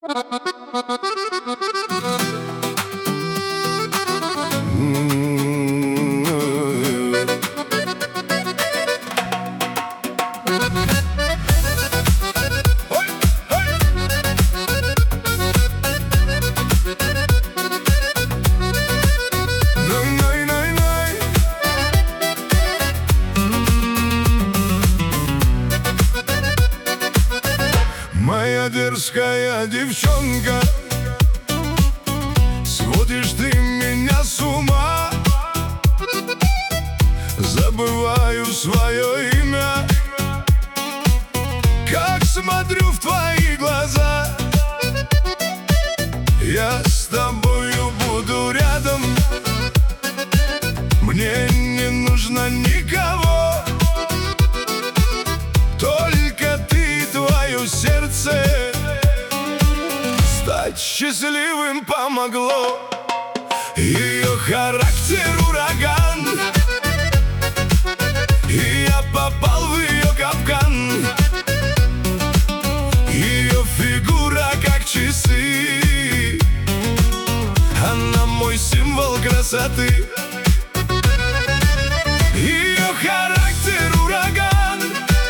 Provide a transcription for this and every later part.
Моя дерзкая девчонка, сводишь ты меня с ума. Забываю свое имя, как смотрю в твои глаза. Я с тобою буду рядом, мне не нужно никого, только ты и твое сердце стать счастливым помогло. Ее характер ураган, и я попал в ее капкан. Ее фигура как часы, она мой символ красоты. Ее характер ураган,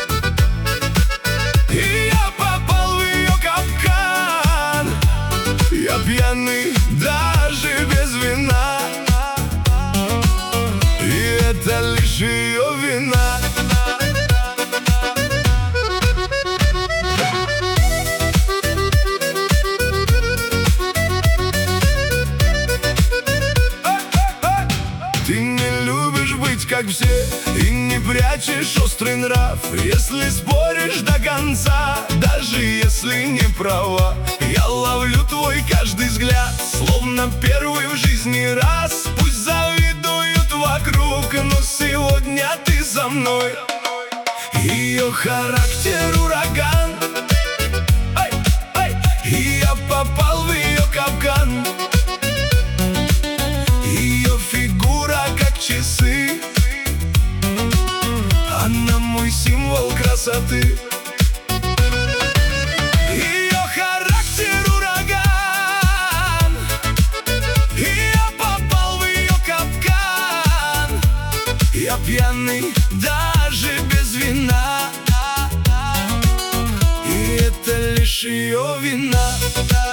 и я попал в ее капкан. Я пьяный даже без вина, и это лишь ее вина. Ты не любишь быть как все и не прячешь острый нрав. Если споришь до конца, даже если не права, я ловлю твой каждый взгляд, словно первый в жизни раз. Пусть завидуют вокруг, но сегодня ты со мной. Ее характер ураган, и я попал в ее капкан. Ее фигура как часы, она мой символ красоты. Ее характер ураган, и я попал в ее капкан. Я пьяный даже без вина, и это лишь ее вина.